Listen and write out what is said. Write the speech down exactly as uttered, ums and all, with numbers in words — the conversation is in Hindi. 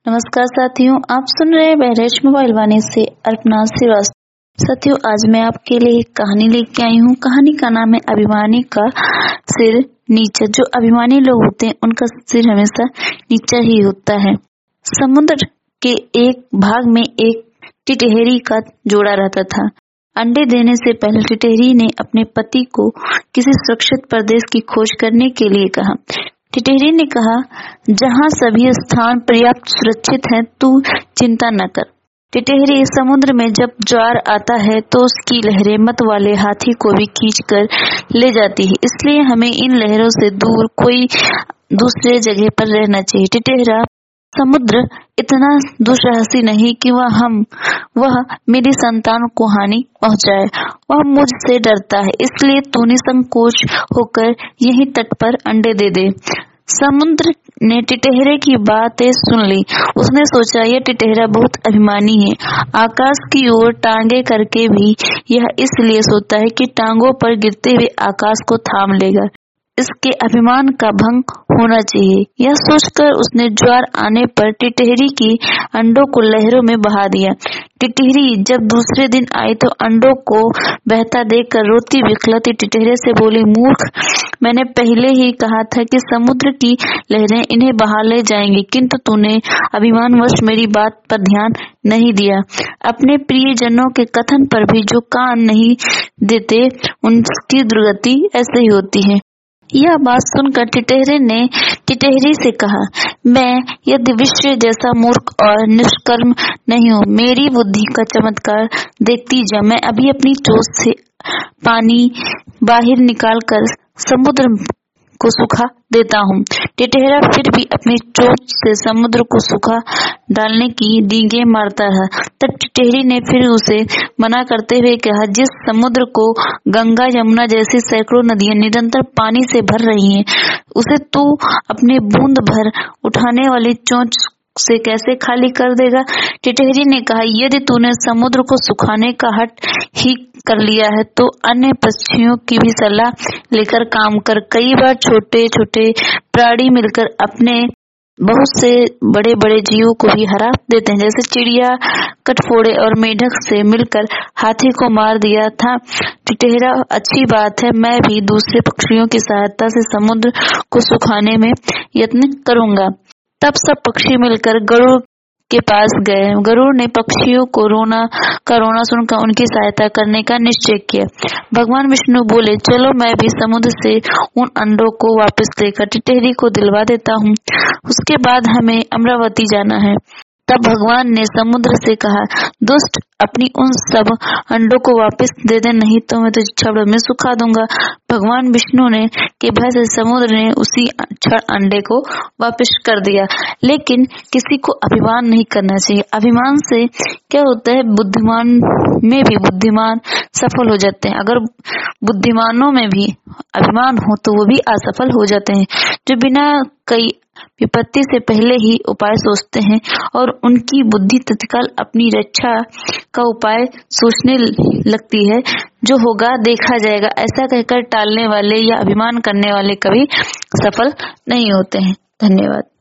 नमस्कार साथियों, आप सुन रहे हैं बहरेज मोबाइल वाणी से अर्पणा श्रीवास्तव। साथियों, आज मैं आपके लिए एक कहानी लेके आई हूँ। कहानी का नाम है अभिमानी का सिर नीचा। जो अभिमानी लोग होते हैं उनका सिर हमेशा नीचा ही होता है। समुद्र के एक भाग में एक टिटहरी का जोड़ा रहता था। अंडे देने से पहले टिटहरी ने अपने पति को किसी सुरक्षित प्रदेश की खोज करने के लिए कहा। टिटहरी ने कहा, जहाँ सभी स्थान पर्याप्त सुरक्षित हैं, तू चिंता न कर। टिटहरी समुद्र में जब ज्वार आता है तो उसकी लहरें मत वाले हाथी को भी खींचकर ले जाती है, इसलिए हमें इन लहरों से दूर कोई दूसरे जगह पर रहना चाहिए। टिटहरा, समुद्र इतना दुस्साहसी नहीं कि वह हम वह मेरी संतान को हानि पहुंचाए। वह मुझसे डरता है, इसलिए तू निसंकोच होकर यहीं तट पर अंडे दे दे। समुद्र ने टिटहरे की बातें सुन ली। उसने सोचा, यह टिटहरा बहुत अभिमानी है। आकाश की ओर टांगे करके भी यह इसलिए सोता है कि टांगों पर गिरते हुए आकाश को थाम लेगा। इसके अभिमान का भंग होना चाहिए। यह सोचकर उसने ज्वार आने पर टिटहरी की अंडों को लहरों में बहा दिया। टिटहरी जब दूसरे दिन आई तो अंडों को बहता देखकर रोती बिखलाती टिटहरे से बोली, मूर्ख, मैंने पहले ही कहा था कि समुद्र की लहरें इन्हें बहा ले जाएंगी, किंतु तूने अभिमानवश मेरी बात पर ध्यान नहीं दिया। अपने प्रियजनों के कथन पर भी जो कान नहीं देते, उनकी दुर्गति ऐसे ही होती है। यह बात सुनकर टिटहरे ने टिटहरी से कहा, मैं यदि विश्व जैसा मूर्ख और निष्कर्म नहीं हूँ। मेरी बुद्धि का चमत्कार देखती जा। मैं अभी अपनी चोंच से पानी बाहर निकालकर समुद्र को सुखा देता हूँ। टिटहरा फिर भी अपनी चोंच से समुद्र को सुखा डालने की डींगे मारता रहा। तब टिटहरी ने फिर उसे मना करते हुए कहा, जिस समुद्र को गंगा यमुना जैसी सैकड़ों नदियां निरंतर पानी से भर रही हैं, उसे तू अपने बूंद भर उठाने वाली चोंच से कैसे खाली कर देगा? टिटहरी ने कहा, यदि तूने समुद्र को सुखाने का हट ही कर लिया है तो अन्य पक्षियों की भी सलाह लेकर काम कर। कई बार छोटे छोटे प्राणी मिलकर अपने बहुत से बड़े बड़े जीवों को भी हरा देते हैं। जैसे चिड़िया कटफोड़े और मेढक से मिलकर हाथी को मार दिया था टिटहरा। अच्छी बात है, मैं भी दूसरे पक्षियों की सहायता से समुद्र को सुखाने में यत्न करूंगा। तब सब पक्षी मिलकर गरुड़ के पास गए। गरुड़ ने पक्षियों को रोना का रोना सुनकर उनकी सहायता करने का निश्चय किया। भगवान विष्णु बोले, चलो मैं भी समुद्र से उन अंडों को वापस लेकर टिटहरी को दिलवा देता हूँ। उसके बाद हमें अमरावती जाना है। तब भगवान ने समुद्र से कहा, दुष्ट, अपनी उन सब अंडों को वापस दे दे, नहीं तो मैं तुझे क्षण में सुखा दूंगा। भगवान विष्णु ने के भय से समुद्र ने उसी क्षण अंडे को वापस कर दिया। लेकिन किसी को अभिमान नहीं करना चाहिए। अभिमान से क्या होता है, बुद्धिमान में भी बुद्धिमान सफल हो जाते हैं। अगर बुद्धिमानों में भी अभिमान हो तो वो भी असफल हो जाते हैं। जो बिना कई विपत्ति से पहले ही उपाय सोचते हैं और उनकी बुद्धि तत्काल अपनी रक्षा का उपाय सोचने लगती है। जो होगा देखा जाएगा, ऐसा कहकर टालने वाले या अभिमान करने वाले कभी सफल नहीं होते हैं। धन्यवाद।